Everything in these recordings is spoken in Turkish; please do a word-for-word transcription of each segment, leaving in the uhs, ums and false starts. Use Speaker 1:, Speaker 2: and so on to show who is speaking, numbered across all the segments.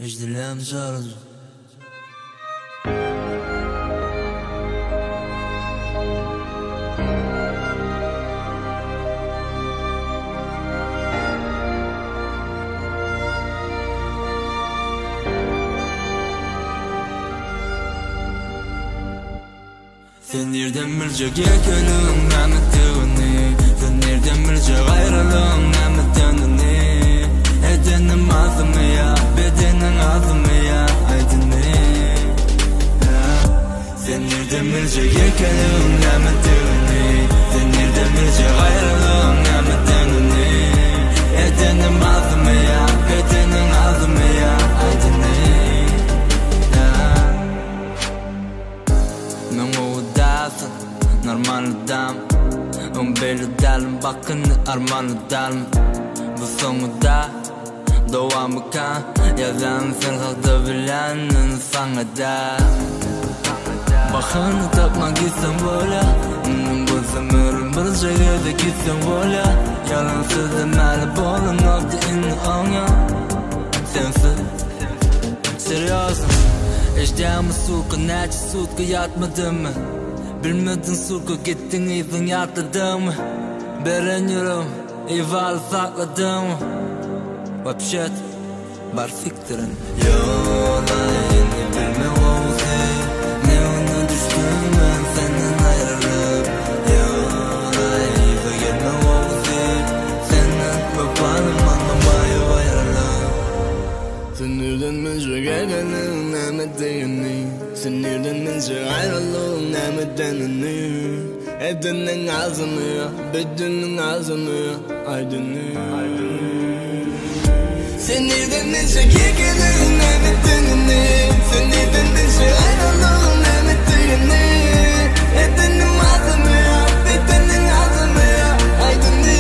Speaker 1: Ejderham çağırdı. Sen nereden bilecek ekenin nametini? Sen nereden bilecek ayrılığın nametini? Edenim azımı ya, bedenin azımı ya, aydını. Sen nereden bilecek ekenin nametini? Sen nereden bilecek ayrılığın nametini? Edenim azımı ya, bedenin azımı ya, aydını. Normal adam, on belli dalım, bakın arman adam. Bu sonunda doğamı kan, yazan sen halda bilenin sana da. Bakını tapmak gitsen böyle, bu zemirin bir şekilde gitsen böyle. Yalansız demeli bolun oldu inni ona. Sensiz, seriyosun. Eşdeğimi suka, neçe sutka yatmadın mı? Bilmedin suka gittin izin yatladın mı? Bereniyorum, eyvallah sakladım mı? Vapşet, bar siktirin. Yolayını bilme olsa, ne ona düştüm ben senden ayrılıp. Yolayını gelme olsa, senden babanım anlamayı ayrılıp. Sen nereden bilecek egenin nametini? Sen nereden bilecek ayrılığın nametini? Edenin ağzını ya, bedenin ağzını ya, aydını. Sen nereden bilecek egenin nametini? Sen nereden bilecek ayrılığın nametini? Edenin ağzını ya, bedenin ağzını ya, aydını.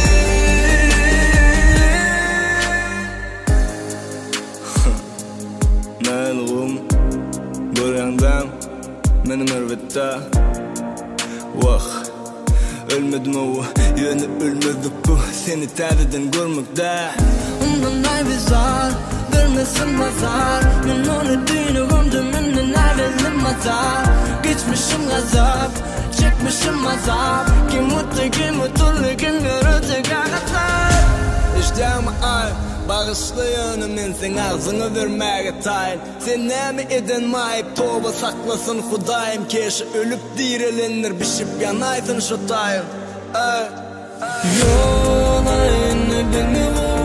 Speaker 1: Melğum Görüyandan benim elbette Vah Ölmedim o yönü ölmedik bu Seni terden görmekte
Speaker 2: Ondan ay bizar Vermesin mazar Ben onu düğünü gömdüm Ünden ayrılım azar Geçmişim gazap Çekmişim azap Kim mutlu kim mutlu Kim görecek ağaçlar İşte ama ay Bağışlayanım men sen ağzını vermeye tayin Sen nemi eden mayıp toba saklasın Hudayim Keşi ölüp direlenir Bişip yanaysın şu tayın Yolayını bilmiyorum